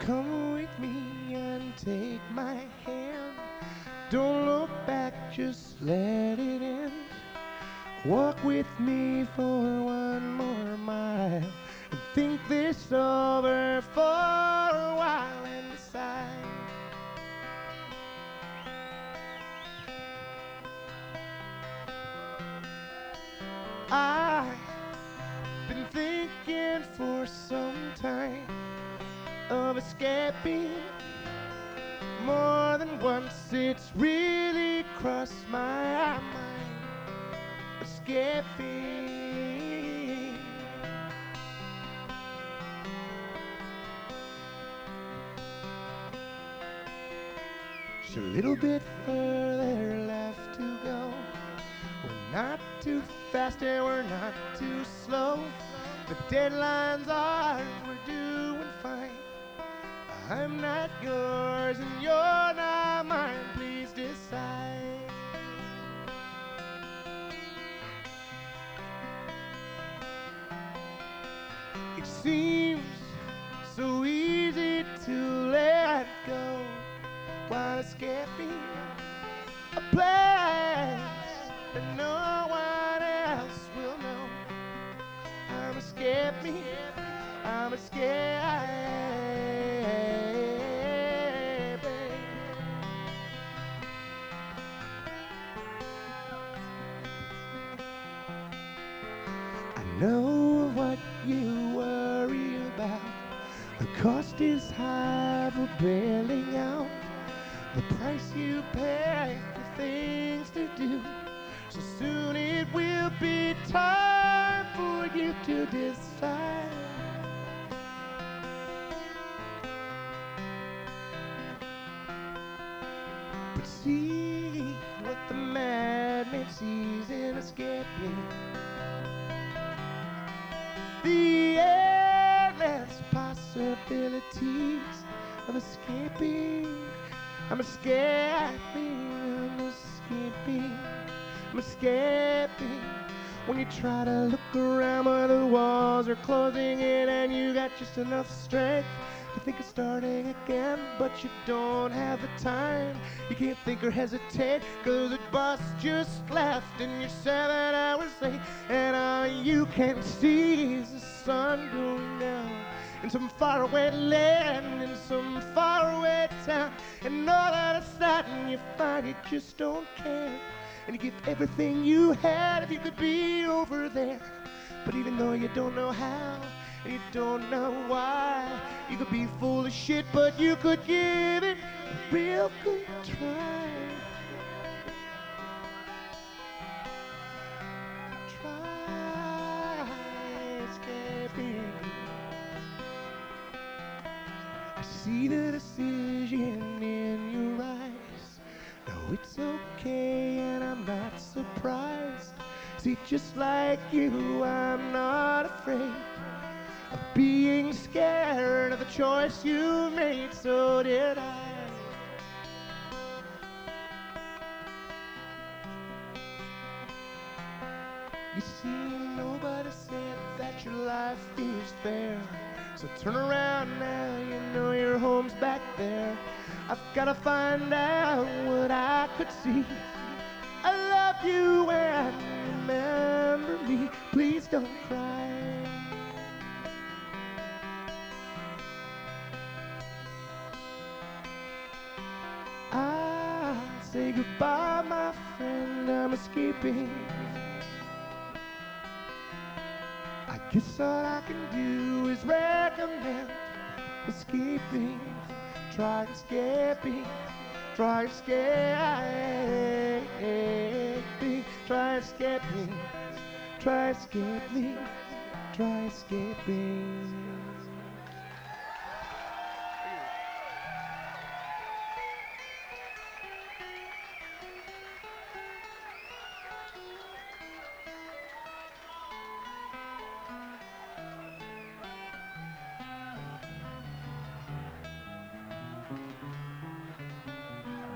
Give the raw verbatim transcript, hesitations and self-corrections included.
Come with me and take my hand. Don't look back, just let it end. Walk with me for one more mile and think this over for a while and decide. I've been thinking for some time of escaping. More than once it's really crossed my mind. Escaping. Just a little bit further left to go. We're not too fast and we're not too slow. The deadline's ours, we're doing fine. I'm not yours and you're not mine, please decide. It seems so easy to let go while escaping a place that no one else will know. I'm escaping, I'm escaping. I know what you worry about. The cost is high for bailing out. The price you pay for things to do. So soon it will be time for you to decide. But see what the madman sees in escaping. The endless possibilities of escaping. I'm escaping, I'm escaping, I'm escaping. When you try to look around but the walls are closing in and you got just enough strength to think of starting again, but you don't have the time. You can't think or hesitate, cause the bus just left and you're seven hours late. And all you can see is the sun going down in some faraway land, in some faraway town. And all of a sudden you find you just don't care, and you give everything you had if you could be over there. But even though you don't know how, and you don't know why, you could be full of shit, but you could give it a real good try. Try escaping. I see the decision in your eyes. No, it's okay and I'm not surprised. See, just like you, I'm not afraid of being scared of the choice you made. So did I. You see, nobody said that your life is fair. So turn around now, you know your home's back there. I've gotta find out what I could see. I love you and remember me. Please don't cry. I say goodbye, my friend, I'm escaping. I guess all I can do is recommend escaping. Try escaping. Try escaping. Try escaping. Try escaping. Try escaping.